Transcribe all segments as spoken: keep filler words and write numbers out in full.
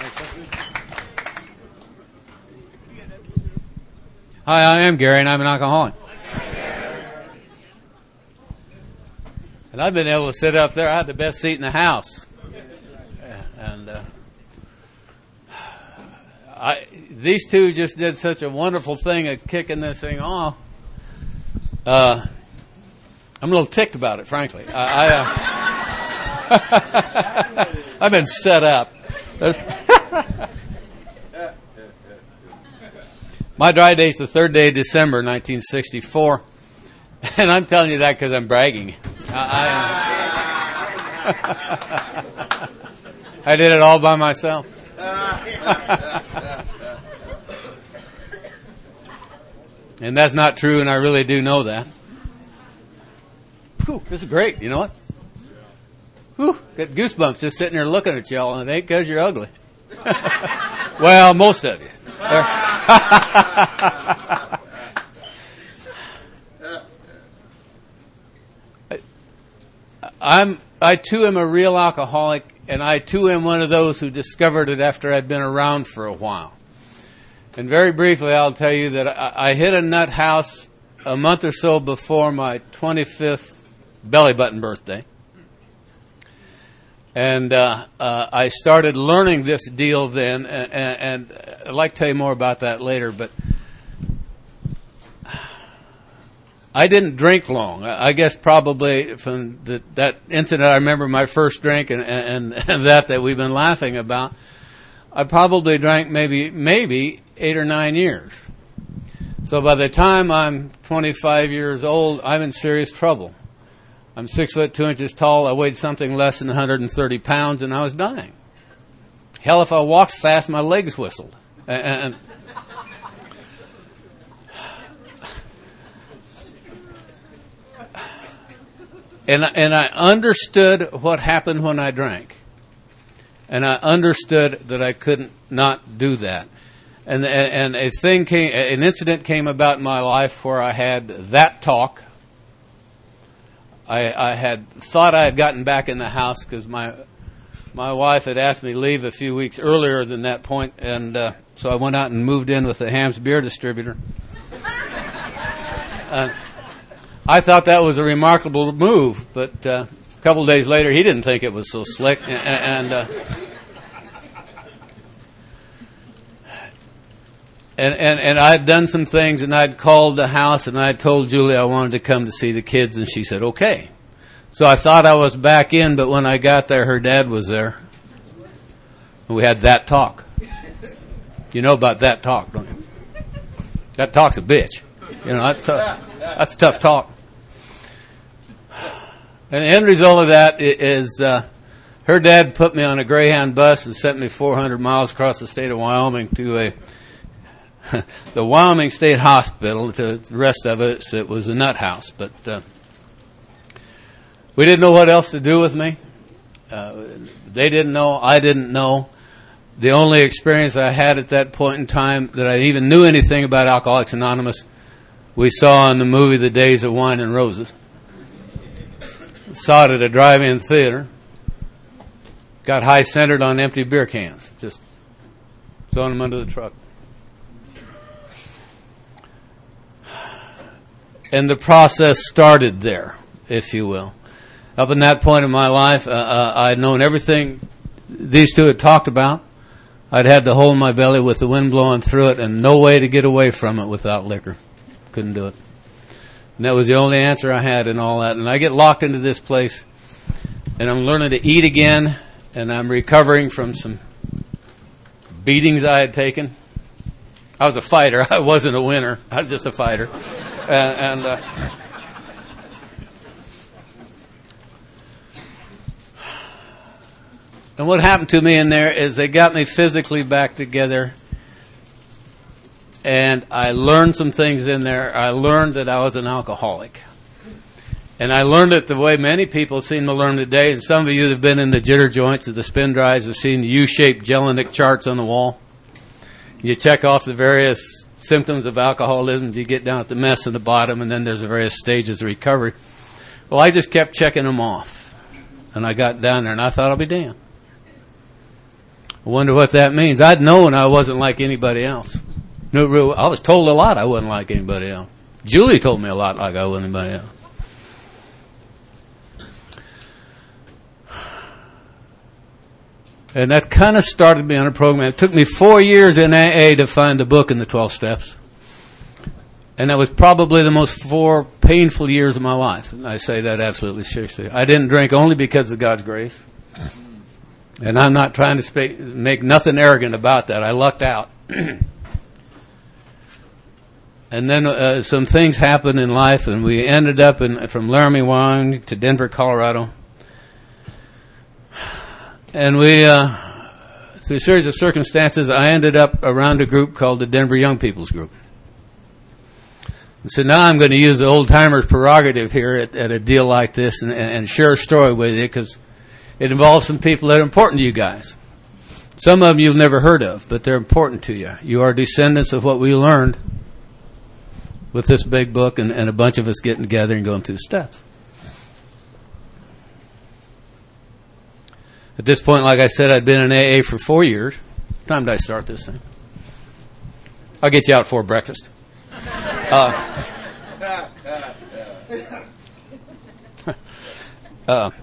Hi, I am Gary, and I'm an alcoholic. And I've been able to sit up there. I had the best seat in the house. And uh, I, these two just did such a wonderful thing of kicking this thing off. Uh, I'm a little ticked about it, frankly. I, I, uh, I've been set up. My dry date's the third day of December, nineteen sixty-four, and I'm telling you that because I'm bragging. I, I, I did it all by myself. And that's not true, and I really do know that. Whew, this is great. You know what? Whew, got goosebumps just sitting there looking at y'all, and it ain't because you're ugly. Well, most of you. I'm, I too am a real alcoholic, and I too am one of those who discovered it after I'd been around for a while. And very briefly, I'll tell you that I, I hit a nut house a month or so before my twenty-fifth belly button birthday. And uh, uh, I started learning this deal then, and, and I'd like to tell you more about that later, but I didn't drink long. I guess probably from the, that incident, I remember my first drink and, and, and that that we've been laughing about. I probably drank maybe maybe eight or nine years. So by the time I'm twenty-five years old, I'm in serious trouble. I'm six foot two inches tall. I weighed something less than one hundred thirty pounds, and I was dying. Hell, if I walked fast, my legs whistled. And, and, and I understood what happened when I drank. And I understood that I couldn't not do that. And, and a thing came, an incident came about in my life where I had that talk. I, I had thought I had gotten back in the house because my my wife had asked me to leave a few weeks earlier than that point, and uh, so I went out and moved in with the Hamm's beer distributor. uh, I thought that was a remarkable move, but uh, a couple of days later, he didn't think it was so slick, and. and uh, And, and and I'd done some things, and I'd called the house, and I told Julie I wanted to come to see the kids, and she said, okay. So I thought I was back in, but when I got there, her dad was there. And we had that talk. You know about that talk, don't you? That talk's a bitch. You know, that's tough. That's tough talk. And the end result of that is uh, her dad put me on a Greyhound bus and sent me four hundred miles across the state of Wyoming to a the Wyoming State Hospital. To the rest of it, it was a nut house. But uh, we didn't know what else to do with me. Uh, they didn't know. I didn't know. The only experience I had at that point in time that I even knew anything about Alcoholics Anonymous, we saw in the movie The Days of Wine and Roses. Saw it at a drive-in theater. Got high-centered on empty beer cans. Just throwing them under the truck. And the process started there, if you will. Up in that point in my life, uh, uh, I'd known everything these two had talked about. I'd had the hole in my belly with the wind blowing through it and no way to get away from it without liquor. Couldn't do it. And that was the only answer I had in all that. And I get locked into this place, and I'm learning to eat again, and I'm recovering from some beatings I had taken. I was a fighter. I wasn't a winner. I was just a fighter. And, and uh, and what happened to me in there is they got me physically back together, and I learned some things in there. I learned that I was an alcoholic. And I learned it the way many people seem to learn today. And some of you that have been in the jitter joints or the spin drives have seen the U-shaped Jelinek charts on the wall. You check off the various symptoms of alcoholism. You get down at the mess in the bottom, and then there's the various stages of recovery. Well, I just kept checking them off. And I got down there, and I thought, I'll be damned. I wonder what that means. I'd known I wasn't like anybody else. No, real- I was told a lot I wasn't like anybody else. Julie told me a lot like I wasn't anybody else. And that kind of started me on a program. It took me four years in A A to find the book in the twelve steps. And that was probably the most four painful years of my life. And I say that absolutely seriously. I didn't drink only because of God's grace. And I'm not trying to speak, make nothing arrogant about that. I lucked out. And then uh, some things happened in life, and we ended up in, from Laramie, Wyoming to Denver, Colorado. And we, uh, through a series of circumstances, I ended up around a group called the Denver Young People's Group. So now I'm going to use the old-timer's prerogative here at, at a deal like this and, and share a story with you, because it involves some people that are important to you guys. Some of them you've never heard of, but they're important to you. You are descendants of what we learned with this big book and, and a bunch of us getting together and going through the steps. At this point, like I said, I'd been in A A for four years. What time did I start this thing? I'll get you out for breakfast. Uh, uh,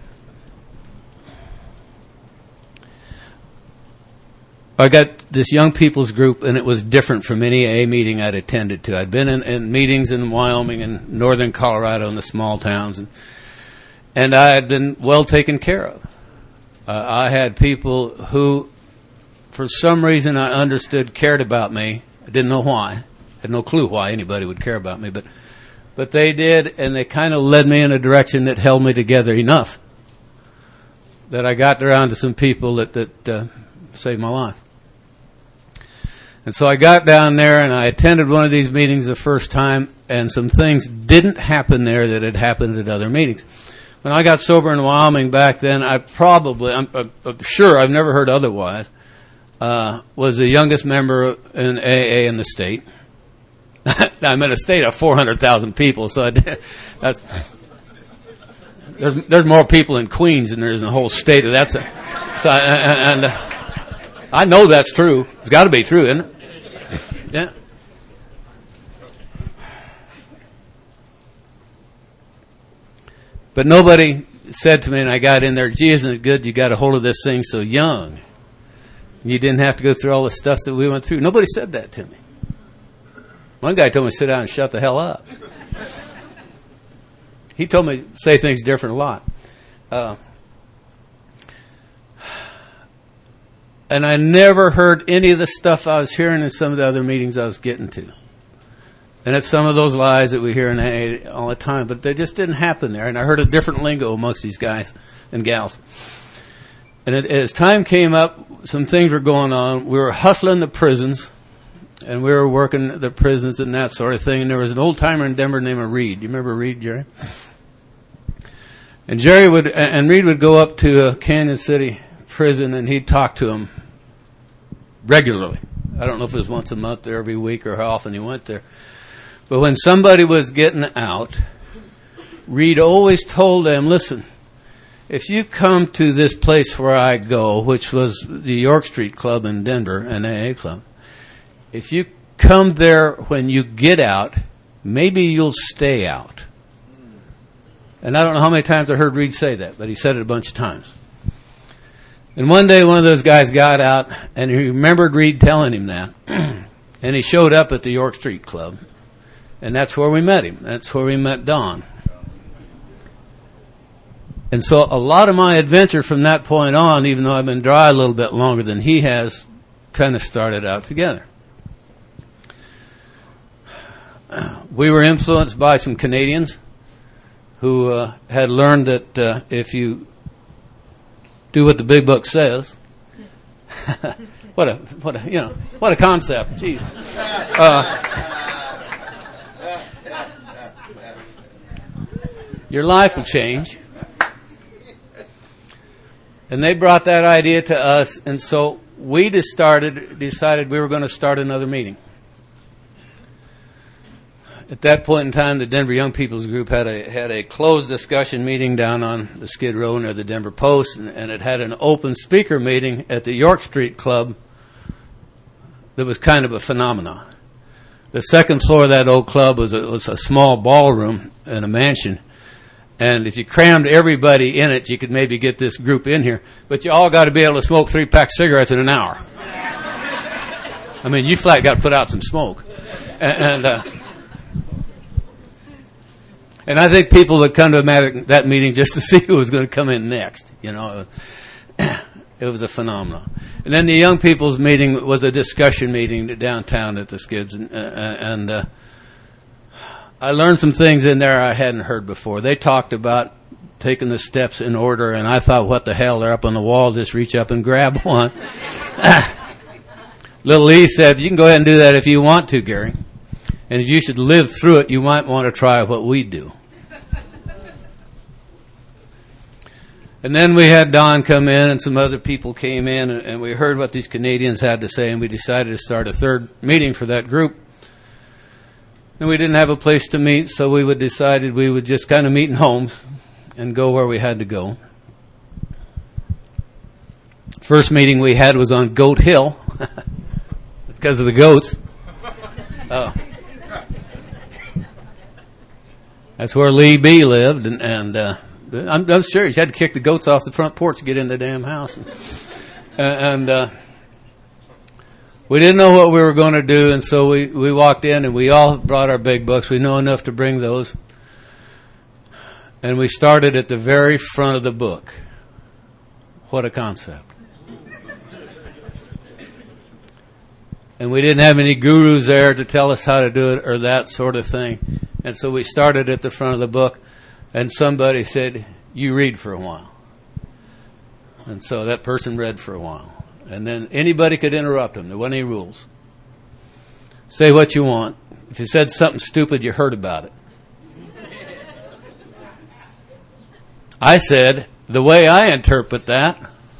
I got this young people's group, and it was different from any A A meeting I'd attended to. I'd been in, in meetings in Wyoming and northern Colorado in the small towns, and, and I had been well taken care of. Uh, I had people who, for some reason I understood, cared about me. I didn't know why. I had no clue why anybody would care about me, but but they did, and they kind of led me in a direction that held me together enough that I got around to some people that, that uh, saved my life. And so I got down there, and I attended one of these meetings the first time, and some things didn't happen there that had happened at other meetings. When I got sober in Wyoming back then, I probably, I'm, I'm sure I've never heard otherwise, uh, was the youngest member in A A in the state. I'm in a state of four hundred thousand people, so I did, that's, there's, there's more people in Queens than there is in the whole state. That's a, so I, and uh, I know that's true. It's got to be true, isn't it? Yeah. But nobody said to me, and I got in there, gee, isn't it good you got a hold of this thing so young? You didn't have to go through all the stuff that we went through. Nobody said that to me. One guy told me to sit down and shut the hell up. He told me to say things different a lot. Uh, and I never heard any of the stuff I was hearing in some of the other meetings I was getting to. And it's some of those lies that we hear in A A all the time, but they just didn't happen there. And I heard a different lingo amongst these guys and gals. And it, as time came up, some things were going on. We were hustling the prisons, and we were working the prisons and that sort of thing. And there was an old-timer in Denver named Reed. Do you remember Reed, Jerry? And Jerry would, and Reed would go up to a Canyon City prison, and he'd talk to him regularly. I don't know if it was once a month or every week or how often he went there. But when somebody was getting out, Reed always told them, listen, if you come to this place where I go, which was the York Street Club in Denver, an A A club, if you come there when you get out, maybe you'll stay out. And I don't know how many times I heard Reed say that, but he said it a bunch of times. And one day one of those guys got out, and he remembered Reed telling him that. And he showed up at the York Street Club. And that's where we met him. That's where we met Don. And so a lot of my adventure from that point on, even though I've been dry a little bit longer than he has, kind of started out together. We were influenced by some Canadians who uh, had learned that uh, if you do what the big book says, what a what a you know what a concept. Jeez. Uh, Your life will change. And they brought that idea to us, and so we just started, decided we were going to start another meeting. at that point in time, the Denver Young People's Group had a had a closed discussion meeting down on the Skid Row near the Denver Post, and, and it had an open speaker meeting at the York Street Club that was kind of a phenomenon. The second floor of that old club was a, was a small ballroom in a mansion, and if you crammed everybody in it, you could maybe get this group in here, but you all got to be able to smoke three-pack cigarettes in an hour. I mean, you flat got to put out some smoke. And, and uh, And I think people would come to that meeting just to see who was going to come in next. You know, it was a phenomenon. And then the young people's meeting was a discussion meeting downtown at the Skids, and, uh, and uh, I learned some things in there I hadn't heard before. They talked about taking the steps in order, and I thought, what the hell? They're up on the wall. Just reach up and grab one. Little Lee said, "You can go ahead and do that if you want to, Gary. And if you should live through it, you might want to try what we do." And then we had Don come in, and some other people came in, and, and we heard what these Canadians had to say, and we decided to start a third meeting for that group. And we didn't have a place to meet, so we would decided we would just kind of meet in homes and go where we had to go. First meeting we had was on Goat Hill. It's because of the goats. Oh. That's where Lee B lived, and, and uh, I'm, I'm serious. You had to kick the goats off the front porch to get in the damn house. And, and uh, we didn't know what we were going to do, and so we, we walked in, and we all brought our big books. We know enough to bring those. And we started at the very front of the book. What a concept. And we didn't have any gurus there to tell us how to do it or that sort of thing. And so we started at the front of the book, and somebody said, "You read for a while." And so that person read for a while. And then anybody could interrupt them. There wasn't any rules. Say what you want. If you said something stupid, you heard about it. I said, "The way I interpret that."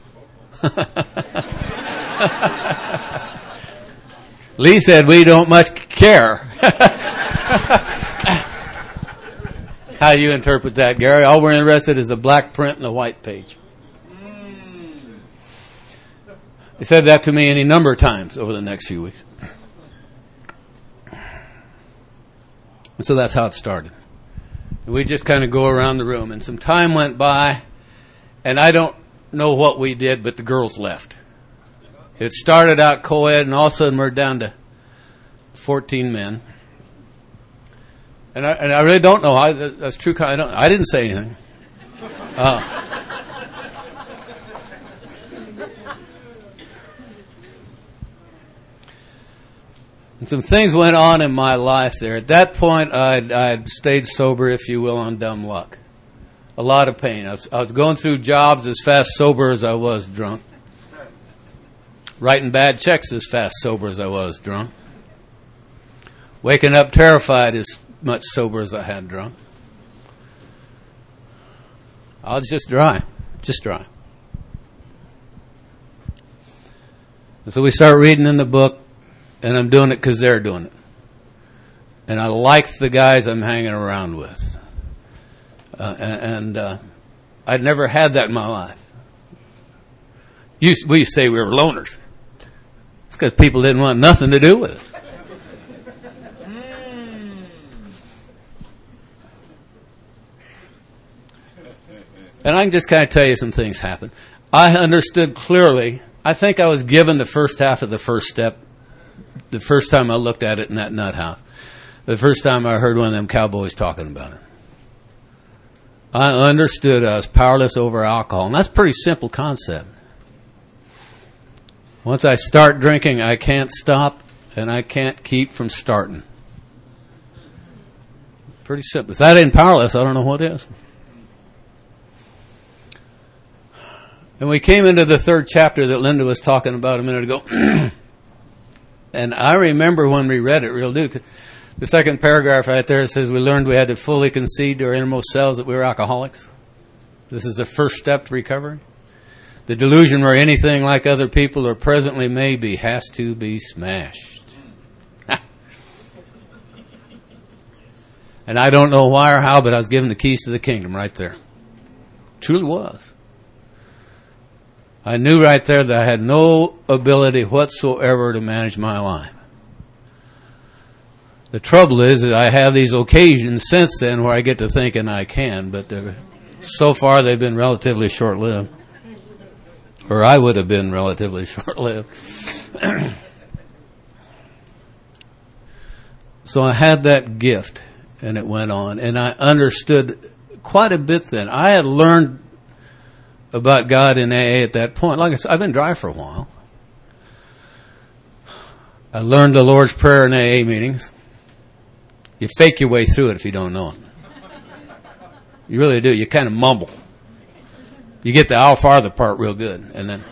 Lee said, "We don't much care." How do you interpret that, Gary? All we're interested in is a black print and a white page. He said that to me any number of times over the next few weeks. And so that's how it started. And we just kind of go around the room. And some time went by, and I don't know what we did, but the girls left. It started out co-ed, and all of a sudden we're down to fourteen men. And I, and I really don't know. I, that's true. I, don't, I didn't say anything. Uh, and some things went on in my life there. At that point, I'd, I'd stayed sober, if you will, on dumb luck. A lot of pain. I was, I was going through jobs as fast sober as I was drunk. Writing bad checks as fast sober as I was drunk. Waking up terrified as much sober as I had drunk. I was just dry. Just dry. And so we start reading in the book, and I'm doing it because they're doing it. And I like the guys I'm hanging around with. Uh, and uh, I'd never had that in my life. Used, we used to say we were loners. It's because people didn't want nothing to do with it. And I can just kind of tell you some things happened. I understood clearly. I think I was given the first half of the first step the first time I looked at it in that nut house. The first time I heard one of them cowboys talking about it. I understood I was powerless over alcohol. And that's a pretty simple concept. Once I start drinking, I can't stop, and I can't keep from starting. Pretty simple. If that ain't powerless, I don't know what is. And we came into the third chapter that Linda was talking about a minute ago. And I remember when we read it real good. The second paragraph right there says, we learned we had to fully concede to our innermost selves that we were alcoholics. This is the first step to recovery. The delusion where anything like other people or presently may be has to be smashed. And I don't know why or how, but I was given the keys to the kingdom right there. Truly was. I knew right there that I had no ability whatsoever to manage my life. The trouble is that I have these occasions since then where I get to thinking I can, but so far they've been relatively short-lived. Or I would have been relatively short-lived. So I had that gift, and it went on, and I understood quite a bit then. I had learned about God in A A at that point. Like I said, I've been dry for a while. I learned the Lord's Prayer in A A meetings. You fake your way through it if you don't know it. You really do. You kind of mumble. You get the Our Father part real good, and then.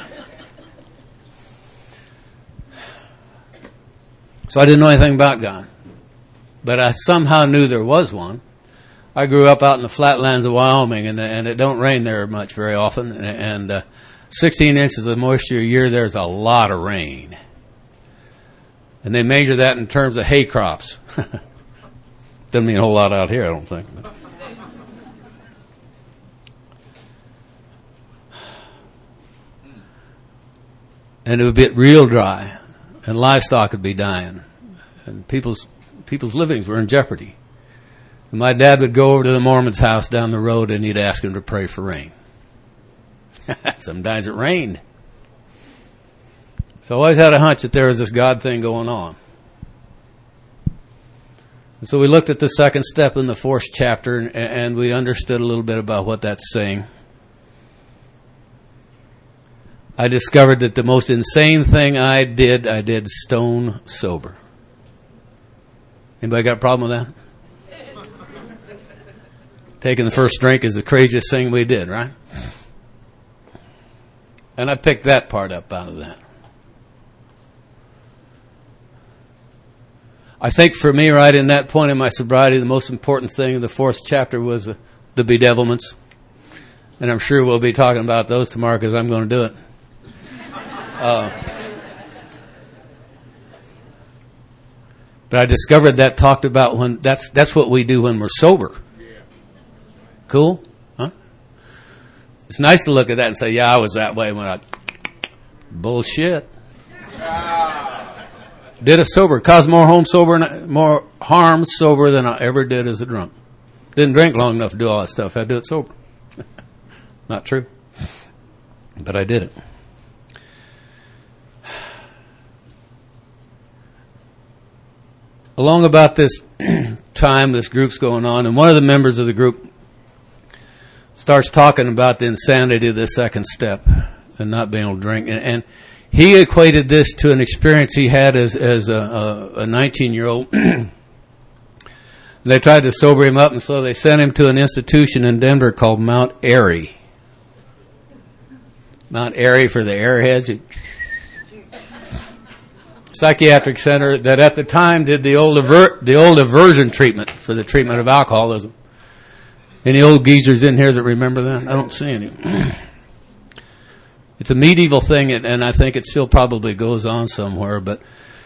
So I didn't know anything about God, but I somehow knew there was one. I grew up out in the flatlands of Wyoming, and and it don't rain there much very often, and, and uh, sixteen inches of moisture a year, there's a lot of rain. And they measure that in terms of hay crops. Doesn't mean a whole lot out here, I don't think. But. And it would get real dry, and livestock would be dying, and people's people's livings were in jeopardy. And my dad would go over to the Mormon's house down the road, and he'd ask him to pray for rain. Sometimes it rained. So I always had a hunch that there was this God thing going on. And so we looked at the second step in the fourth chapter, and, and we understood a little bit about what that's saying. I discovered that the most insane thing I did, I did stone sober. Anybody got a problem with that? Taking the first drink is the craziest thing we did, right? And I picked that part up out of that. I think for me, right in that point in my sobriety, the most important thing in the fourth chapter was the, the bedevilments. And I'm sure we'll be talking about those tomorrow because I'm going to do it. Uh, but I discovered that talked about when that's that's what we do when we're sober. Cool? Huh? It's nice to look at that and say, yeah, I was that way when I... Bullshit. Did it sober. Caused more home sober, more harm sober than I ever did as a drunk. Didn't drink long enough to do all that stuff. I had to do it sober. Not true. But I did it. Along about this time, this group's going on, and one of the members of the group starts talking about the insanity of the second step and not being able to drink. And, and he equated this to an experience he had as, as a, a nineteen-year-old. They tried to sober him up, and so they sent him to an institution in Denver called Mount Airy. Mount Airy for the airheads. Psychiatric center that at the time did the old aver- the old aversion treatment for the treatment of alcoholism. Any old geezers in here that remember that? I don't see any. It's a medieval thing, and I think it still probably goes on somewhere, but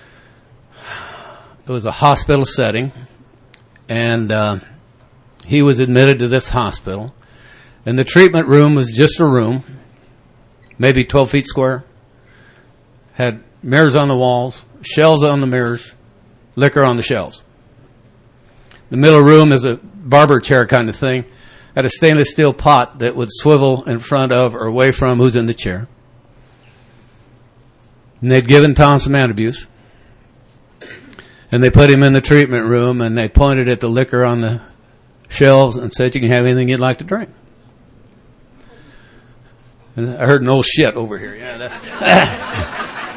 it was a hospital setting, and uh, he was admitted to this hospital, and the treatment room was just a room, maybe twelve feet square, had mirrors on the walls, shelves on the mirrors, liquor on the shelves. The middle room is a barber chair kind of thing. Had a stainless steel pot that would swivel in front of or away from who's in the chair. And they'd given Tom some antabuse. And they put him in the treatment room, and they pointed at the liquor on the shelves and said, you can have anything you'd like to drink. And I heard an old shit over here. Yeah, that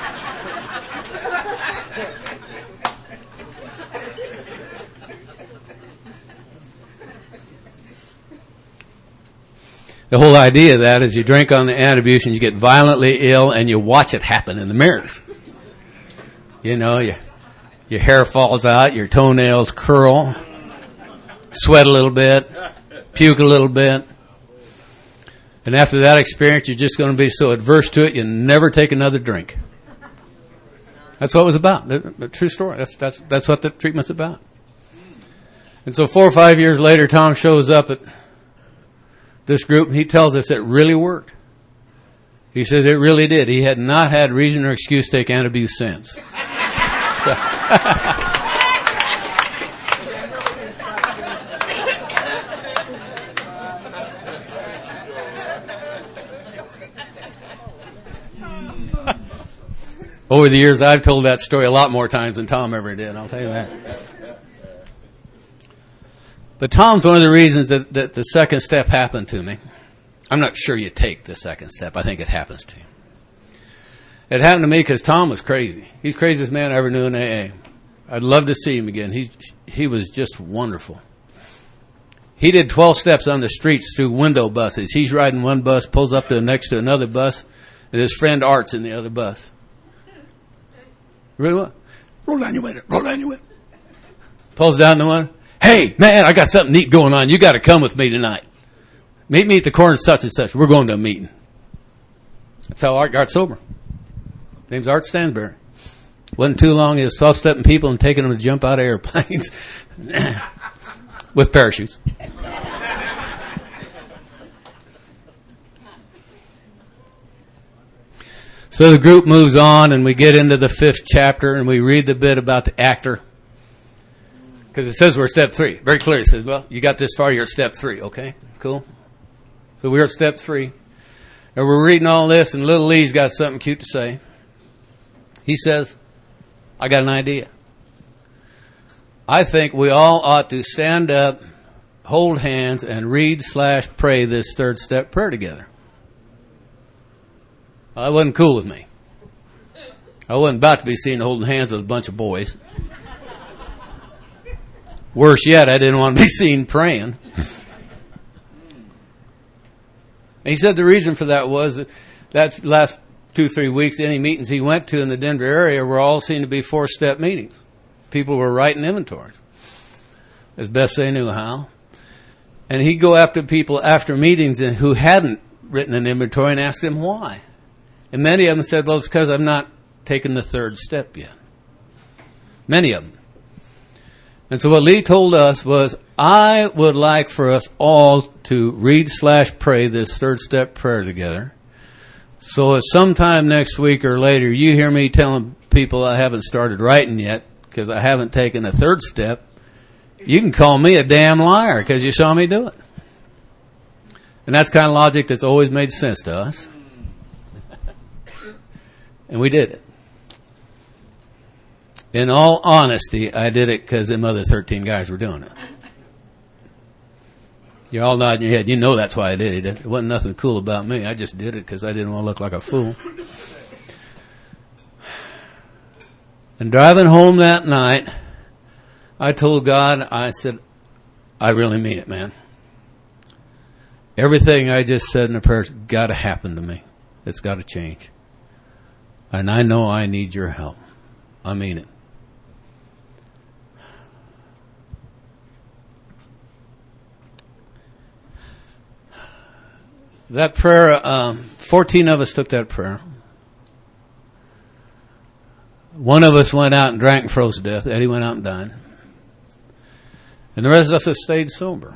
The whole idea of that is you drink on the antabuse and you get violently ill and you watch it happen in the mirrors. You know, you, your hair falls out, your toenails curl, sweat a little bit, puke a little bit. And after that experience, you're just going to be so adverse to it, you never take another drink. That's what it was about. The, the true story. That's, that's, that's what the treatment's about. And so four or five years later, Tom shows up at this group, and he tells us it really worked. He says it really did. He had not had reason or excuse to take antabuse since. So. Over the years, I've told that story a lot more times than Tom ever did, I'll tell you that. But Tom's one of the reasons that, that the second step happened to me. I'm not sure you take the second step. I think it happens to you. It happened to me because Tom was crazy. He's the craziest man I ever knew in A A. I'd love to see him again. He, he was just wonderful. He did twelve steps on the streets through window buses. He's riding one bus, pulls up to next to another bus, and his friend Art's in the other bus. Really what? Roll down your window. Roll down your window. Pulls down the one. Hey, man, I got something neat going on. You got to come with me tonight. Meet me at the corner such and such. We're going to a meeting. That's how Art got sober. Name's Art Stansberry. Wasn't too long. He was twelve-stepping people and taking them to jump out of airplanes with parachutes. So the group moves on, and we get into the fifth chapter, and we read the bit about the actor. Because it says we're step three. Very clear. It says, well, you got this far, you're at step three. Okay, cool. So we're at step three. And we're reading all this, and little Lee's got something cute to say. He says, I got an idea. I think we all ought to stand up, hold hands, and read slash pray this third step prayer together. Well, that wasn't cool with me. I wasn't about to be seen holding hands with a bunch of boys. Worse yet, I didn't want to be seen praying. And he said the reason for that was that, that last two, three weeks, any meetings he went to in the Denver area were all seen to be four-step meetings. People were writing inventories as best they knew how. And he'd go after people after meetings who hadn't written an inventory and ask them why. And many of them said, well, it's because I've not taken the third step yet. Many of them. And so what Lee told us was, I would like for us all to read slash pray this third step prayer together. So if sometime next week or later you hear me telling people I haven't started writing yet because I haven't taken the third step, you can call me a damn liar because you saw me do it. And that's kind of logic that's always made sense to us. And we did it. In all honesty, I did it because them other thirteen guys were doing it. You're all nodding your head. You know that's why I did it. It wasn't nothing cool about me. I just did it because I didn't want to look like a fool. And driving home that night, I told God, I said, I really mean it, man. Everything I just said in the prayer's got to happen to me. It's got to change. And I know I need your help. I mean it. That prayer, um, fourteen of us took that prayer. One of us went out and drank and froze to death. Eddie went out and died. And the rest of us stayed sober.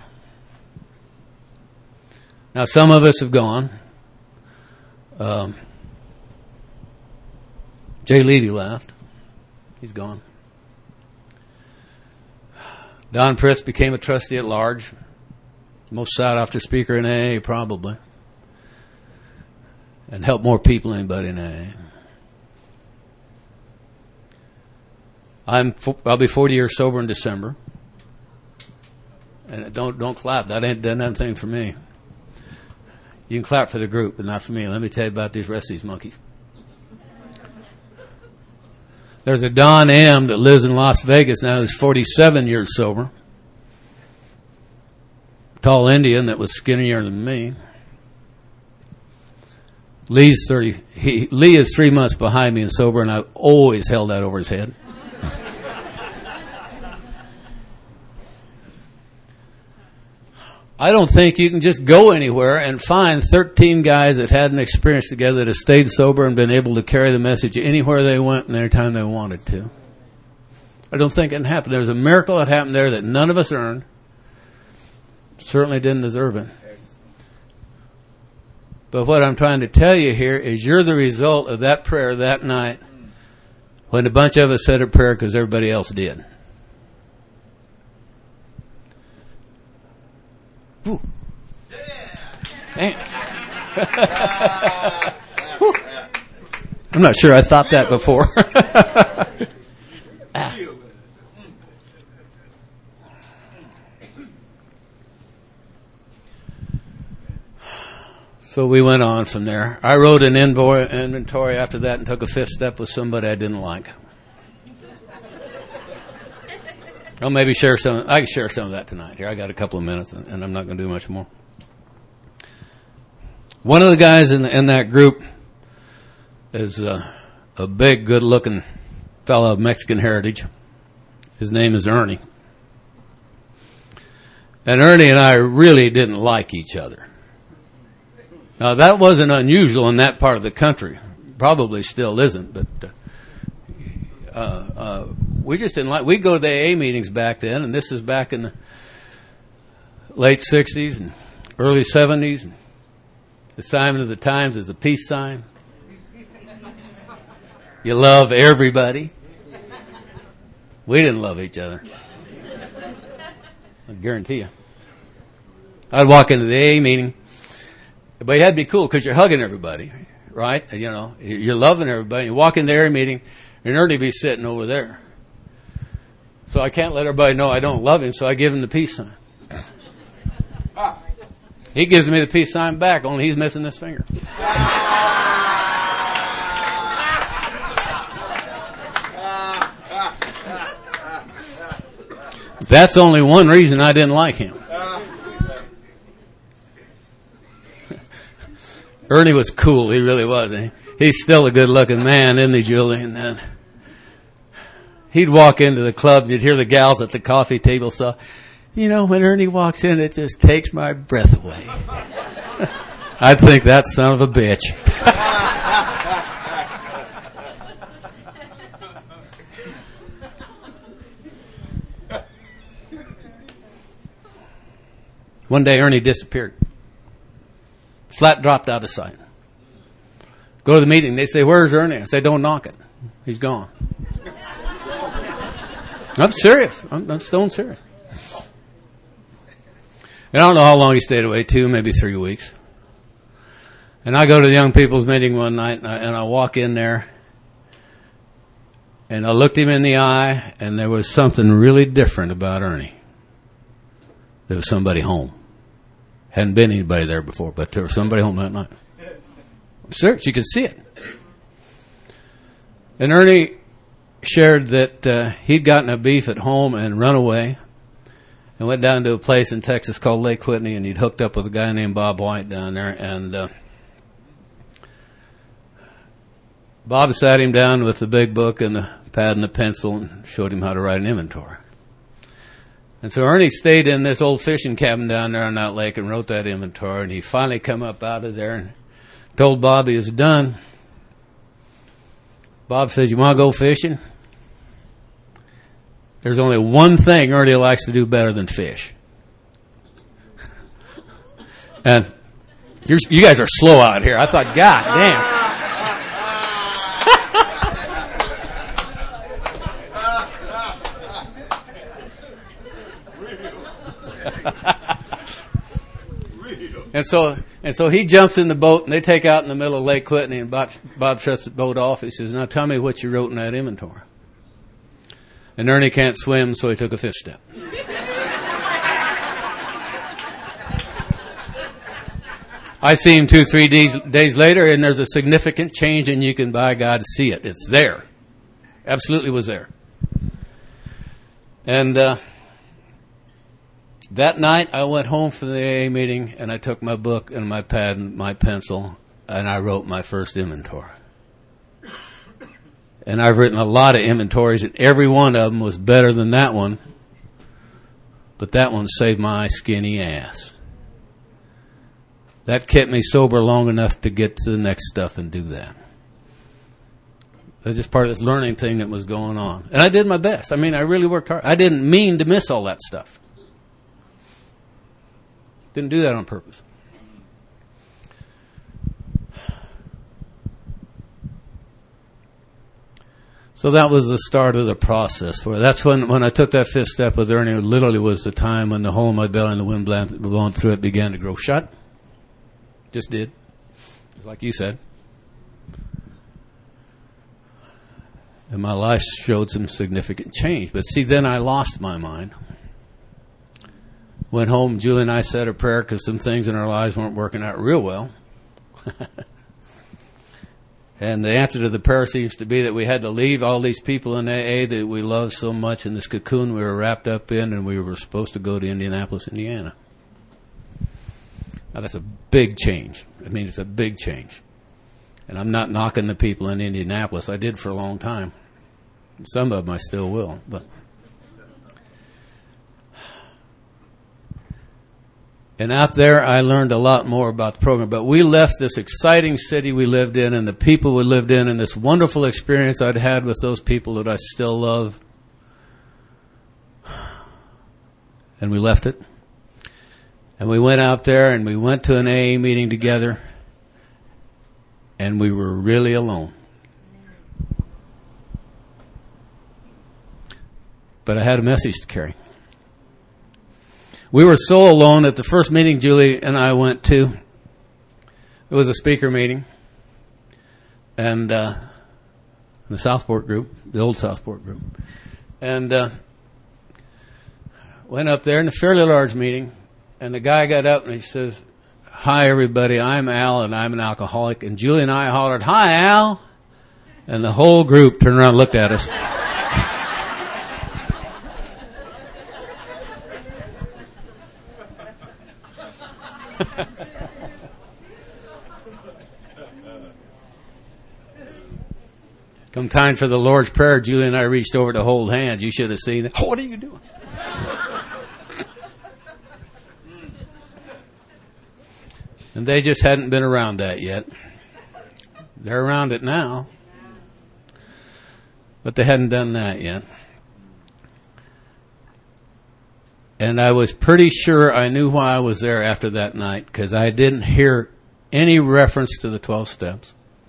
Now, some of us have gone. Um, Jay Levy left. He's gone. Don Pritz became a trustee at large. Most sought-after speaker in A A, probably. And helped more people than anybody in A A. I'm, I'll be forty years sober in December. And don't don't clap. That ain't done anything for me. You can clap for the group, but not for me. Let me tell you about these rest of these monkeys. There's a Don M. that lives in Las Vegas now who's forty-seven years sober. Tall Indian that was skinnier than me. Lee's thirty. He, Lee is three months behind me in sober, and I've always held that over his head. I don't think you can just go anywhere and find thirteen guys that had an experience together that have stayed sober and been able to carry the message anywhere they went and anytime they wanted to. I don't think it happened. There was a miracle that happened there that none of us earned. Certainly didn't deserve it. But what I'm trying to tell you here is you're the result of that prayer that night when a bunch of us said a prayer because everybody else did. Whew. Man. I'm not sure I thought that before. ah. So we went on from there. I wrote an inventory after that and took a fifth step with somebody I didn't like. I'll maybe share some. I can share some of that tonight. Here, I got a couple of minutes, and I'm not going to do much more. One of the guys in, in that group is uh, a big, good-looking fellow of Mexican heritage. His name is Ernie. And Ernie and I really didn't like each other. Now, that wasn't unusual in that part of the country. Probably still isn't, but uh, uh, we just didn't like. We'd go to the A A meetings back then, and this is back in the late sixties and early seventies. The sign of the times is a peace sign. You love everybody. We didn't love each other. I guarantee you. I'd walk into the A A meeting. But it had to be cool because you're hugging everybody, right? You know, you're loving everybody. You walk in the area meeting, and Ernie be sitting over there. So I can't let everybody know I don't love him, so I give him the peace sign. He gives me the peace sign back, only he's missing this finger. That's only one reason I didn't like him. Ernie was cool. He really was. He's still a good-looking man, isn't he, Julie? And then he'd walk into the club, and you'd hear the gals at the coffee table. So, you know, when Ernie walks in, it just takes my breath away. I'd think that son of a bitch. One day, Ernie disappeared. Flat dropped out of sight. Go to the meeting. They say, "Where's Ernie?" I say, "Don't knock it. He's gone." I'm serious. I'm, I'm stone serious. And I don't know how long he stayed away, two, maybe three weeks. And I go to the young people's meeting one night, and I, and I walk in there, and I looked him in the eye, and there was something really different about Ernie. There was somebody home. Hadn't been anybody there before, but there was somebody home that night. I'm serious. You could see it. And Ernie shared that uh, he'd gotten a beef at home and run away and went down to a place in Texas called Lake Whitney, and he'd hooked up with a guy named Bob White down there. And uh, Bob sat him down with the big book and the pad and the pencil and showed him how to write an inventory. And so Ernie stayed in this old fishing cabin down there on that lake and wrote that inventory. And he finally come up out of there and told Bob he was done. Bob says, "You want to go fishing? There's only one thing Ernie likes to do better than fish." And you're, you guys are slow out here. I thought, God damn. And so, and so he jumps in the boat, and they take out in the middle of Lake Whitney, and Bob, Bob shuts the boat off. He says, "Now tell me what you wrote in that inventory." And Ernie can't swim, so he took a fifth step. I see him two, three days, days later, and there's a significant change, and you can, by God, see it. It's there. Absolutely was there. And uh, that night, I went home from the A A meeting, and I took my book and my pad and my pencil, and I wrote my first inventory. And I've written a lot of inventories, and every one of them was better than that one. But that one saved my skinny ass. That kept me sober long enough to get to the next stuff and do that. It was just part of this learning thing that was going on. And I did my best. I mean, I really worked hard. I didn't mean to miss all that stuff. Didn't do that on purpose. So that was the start of the process for it. That's when, when I took that fifth step with Ernie, it literally was the time when the hole in my belly and the wind blowing through it began to grow shut. Just did. Like you said. And my life showed some significant change. But see, then I lost my mind. Went home, Julie and I said a prayer because some things in our lives weren't working out real well. And the answer to the prayer seems to be that we had to leave all these people in A A that we loved so much in this cocoon we were wrapped up in, and we were supposed to go to Indianapolis, Indiana. Now, that's a big change. I mean, it's a big change. And I'm not knocking the people in Indianapolis. I did for a long time. Some of them I still will. But And out there, I learned a lot more about the program. But we left this exciting city we lived in and the people we lived in and this wonderful experience I'd had with those people that I still love. And we left it. And we went out there and we went to an A A meeting together. And we were really alone. But I had a message to carry. We were so alone at the first meeting Julie and I went to. It was a speaker meeting. And uh, the Southport group, the old Southport group. And uh, went up there in a fairly large meeting. And the guy got up and he says, "Hi, everybody. I'm Al, and I'm an alcoholic." And Julie and I hollered, "Hi, Al." And the whole group turned around and looked at us. Come time for the Lord's Prayer, Julie and I reached over to hold hands. You should have seen it. Oh, what are you doing? And they just hadn't been around that yet. They're around it now. But they hadn't done that yet. And I was pretty sure I knew why I was there after that night, because I didn't hear any reference to the twelve steps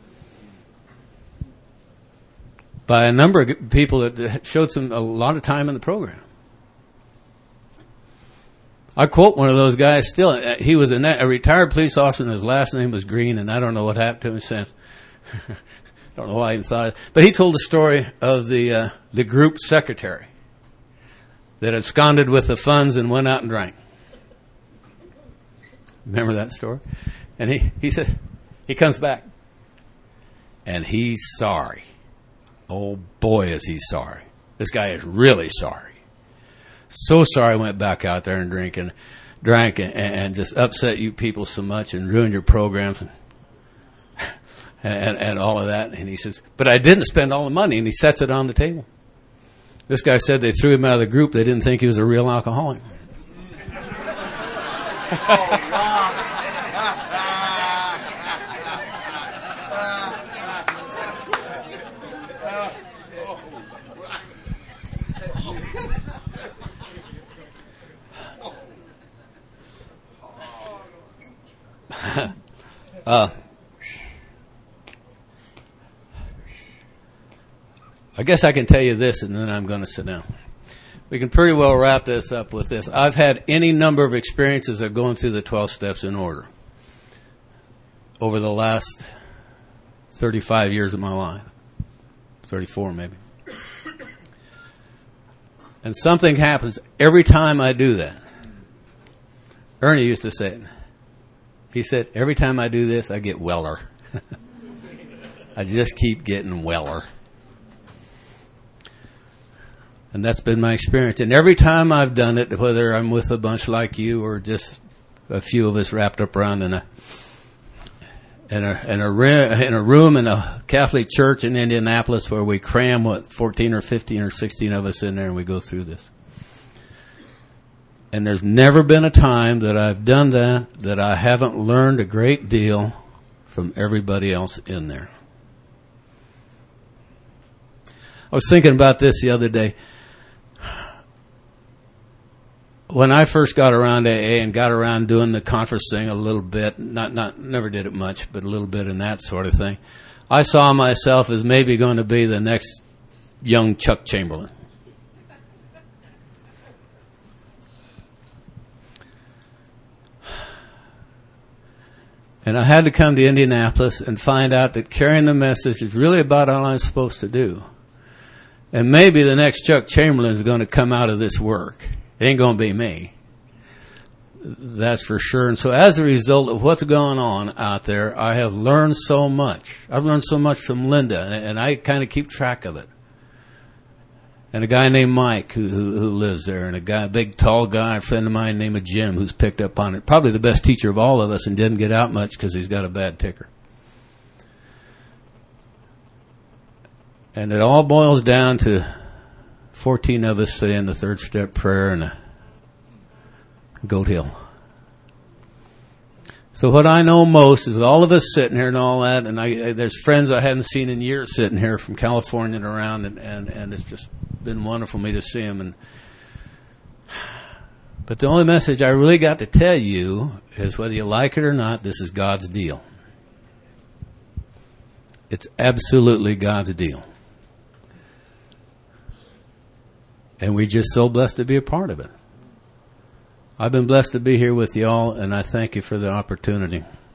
by a number of people that showed some a lot of time in the program. I quote one of those guys still. He was a, a retired police officer, and his last name was Green, and I don't know what happened to him since. Don't know why I even thought it. But he told the story of the uh, the group secretary that absconded with the funds and went out and drank. Remember that story? And he, he said, he comes back, and he's sorry. Oh, boy, is he sorry. This guy is really sorry. So sorry I went back out there and drink and drank and, and just upset you people so much and ruined your programs and, and and all of that. And he says, but I didn't spend all the money. And he sets it on the table. This guy said they threw him out of the group. They didn't think he was a real alcoholic. uh, I guess I can tell you this, and then I'm going to sit down. We can pretty well wrap this up with this. I've had any number of experiences of going through the twelve steps in order over the last thirty-five years of my life. thirty-four maybe. And something happens every time I do that. Ernie used to say it. He said, every time I do this, I get weller. I just keep getting weller. And that's been my experience. And every time I've done it, whether I'm with a bunch like you or just a few of us wrapped up around in a in a in a, in a room in a Catholic church in Indianapolis where we cram, what, fourteen or fifteen or sixteen of us in there, and we go through this. And there's never been a time that I've done that that I haven't learned a great deal from everybody else in there. I was thinking about this the other day. When I first got around A A and got around doing the conference thing a little bit, not not never did it much, but a little bit in that sort of thing, I saw myself as maybe going to be the next young Chuck Chamberlain. And I had to come to Indianapolis and find out that carrying the message is really about all I'm supposed to do. And maybe the next Chuck Chamberlain is going to come out of this work. It ain't going to be me. That's for sure. And so as a result of what's going on out there, I have learned so much. I've learned so much from Linda, and I kind of keep track of it. And a guy named Mike who, who, who lives there, and a guy, a big tall guy, a friend of mine named Jim, who's picked up on it. Probably the best teacher of all of us and didn't get out much because he's got a bad ticker. And it all boils down to fourteen of us saying the third step prayer and a Goat Hill. So what I know most is all of us sitting here and all that, and I, there's friends I hadn't seen in years sitting here from California and around, and, and, and it's just been wonderful for me to see them. And but the only message I really got to tell you is, whether you like it or not, this is God's deal. It's absolutely God's deal. And we're just so blessed to be a part of it. I've been blessed to be here with you all, and I thank you for the opportunity.